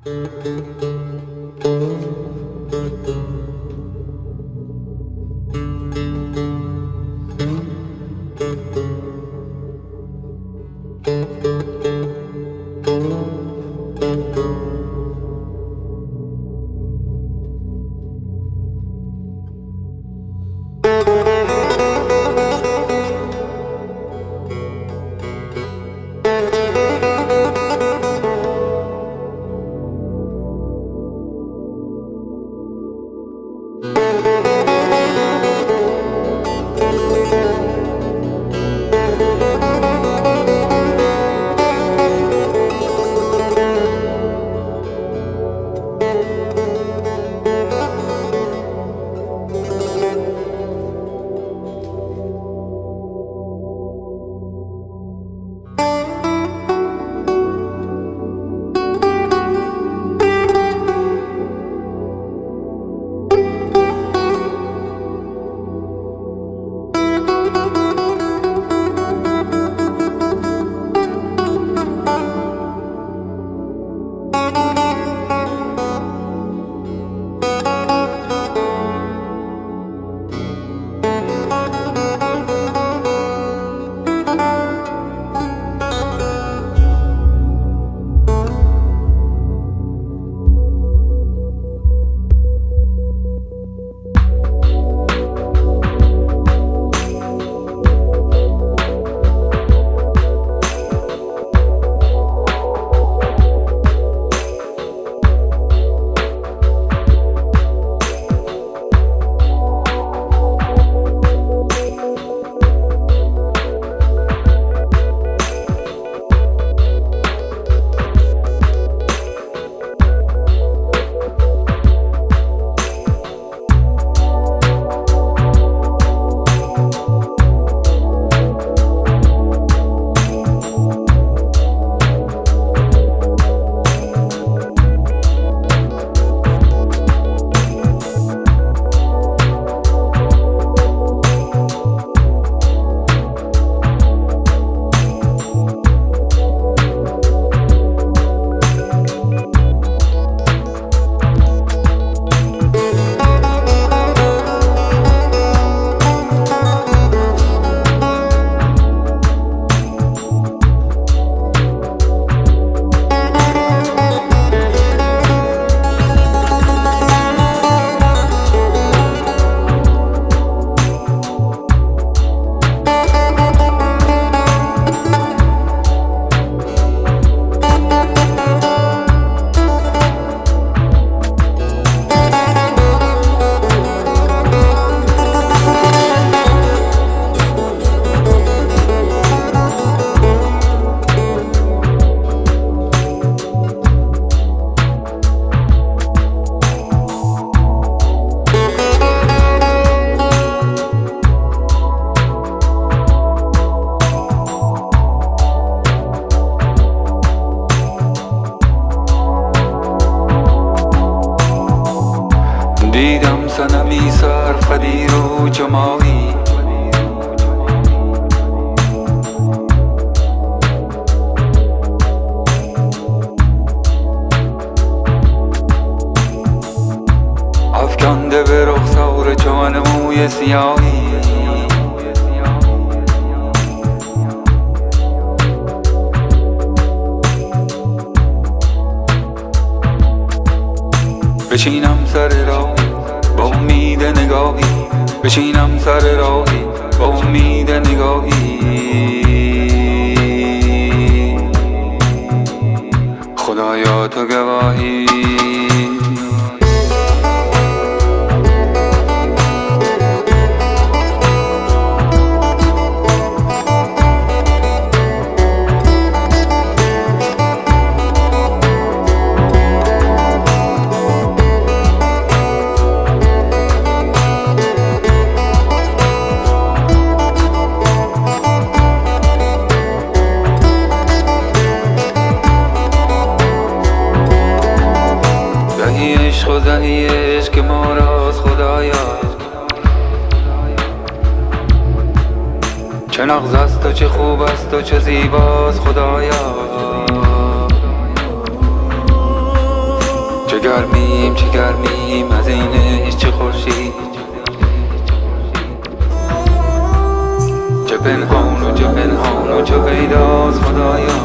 دیدم صنمی سرفدی رو جماعی، افکنده به رخسار چمن موی سیاهی. بشینم سر راهی با امید نگاهی، بشینم سر راهی با امید نگاهی. خدایا تو گواهی. عشق و زنی عشق ما راست خدایا، چه نغز است و چه خوب است و چه زیباست خدایا. چه گرمیم از اینه هیچ خورشید، چه پنهان و چه پیداست خدایا.